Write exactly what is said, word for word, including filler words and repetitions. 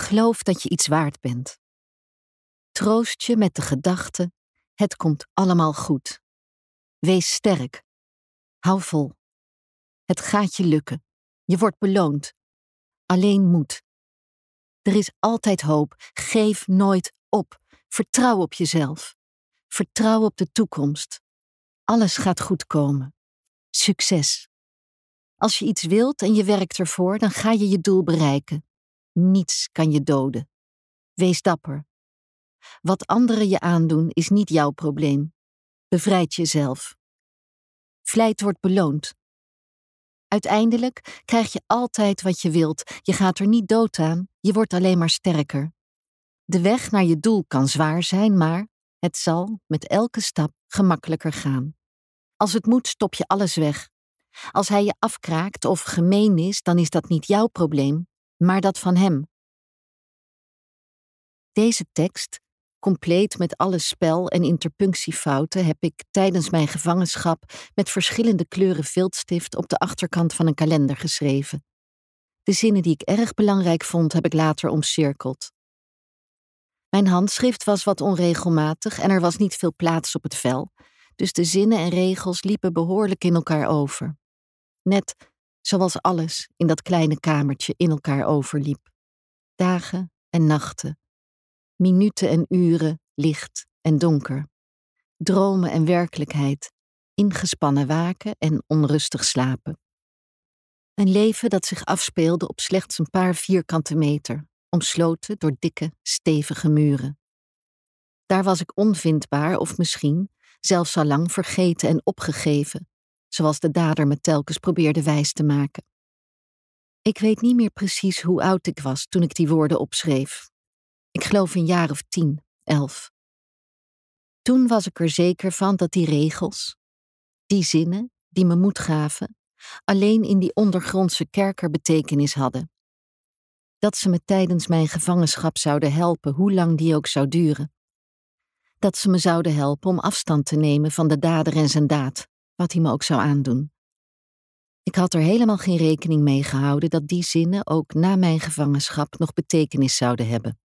Geloof dat je iets waard bent. Troost je met de gedachte, het komt allemaal goed. Wees sterk. Hou vol. Het gaat je lukken. Je wordt beloond. Alleen moed. Er is altijd hoop. Geef nooit op. Vertrouw op jezelf. Vertrouw op de toekomst. Alles gaat goed komen. Succes. Als je iets wilt en je werkt ervoor, dan ga je je doel bereiken. Niets kan je doden. Wees dapper. Wat anderen je aandoen is niet jouw probleem. Bevrijd jezelf. Vlijt wordt beloond. Uiteindelijk krijg je altijd wat je wilt. Je gaat er niet dood aan, je wordt alleen maar sterker. De weg naar je doel kan zwaar zijn, maar het zal met elke stap gemakkelijker gaan. Als het moet, stop je alles weg. Als hij je afkraakt of gemeen is, dan is dat niet jouw probleem, maar dat van hem. Deze tekst, compleet met alle spel- en interpunctiefouten, heb ik tijdens mijn gevangenschap met verschillende kleuren viltstift op de achterkant van een kalender geschreven. De zinnen die ik erg belangrijk vond, heb ik later omcirkeld. Mijn handschrift was wat onregelmatig en er was niet veel plaats op het vel, dus de zinnen en regels liepen behoorlijk in elkaar over. Net zoals alles in dat kleine kamertje in elkaar overliep. Dagen en nachten. Minuten en uren, licht en donker. Dromen en werkelijkheid, ingespannen waken en onrustig slapen. Een leven dat zich afspeelde op slechts een paar vierkante meter, omsloten door dikke, stevige muren. Daar was ik onvindbaar of misschien zelfs al lang vergeten en opgegeven, zoals de dader me telkens probeerde wijs te maken. Ik weet niet meer precies hoe oud ik was toen ik die woorden opschreef. Ik geloof een jaar of tien, elf. Toen was ik er zeker van dat die regels, die zinnen die me moed gaven, alleen in die ondergrondse kerker betekenis hadden. Dat ze me tijdens mijn gevangenschap zouden helpen, hoe lang die ook zou duren. Dat ze me zouden helpen om afstand te nemen van de dader en zijn daad, wat hij me ook zou aandoen. Ik had er helemaal geen rekening mee gehouden dat die zinnen ook na mijn gevangenschap nog betekenis zouden hebben.